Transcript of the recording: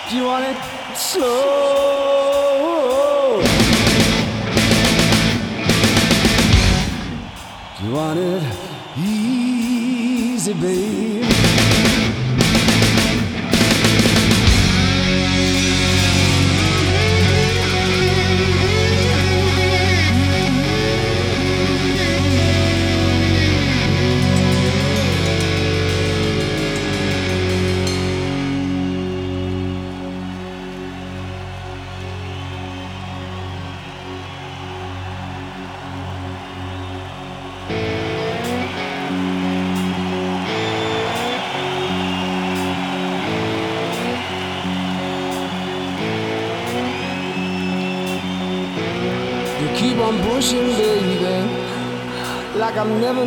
Do you want it slow? Do you want it easy, babe? You keep on pushing, baby, like I'm never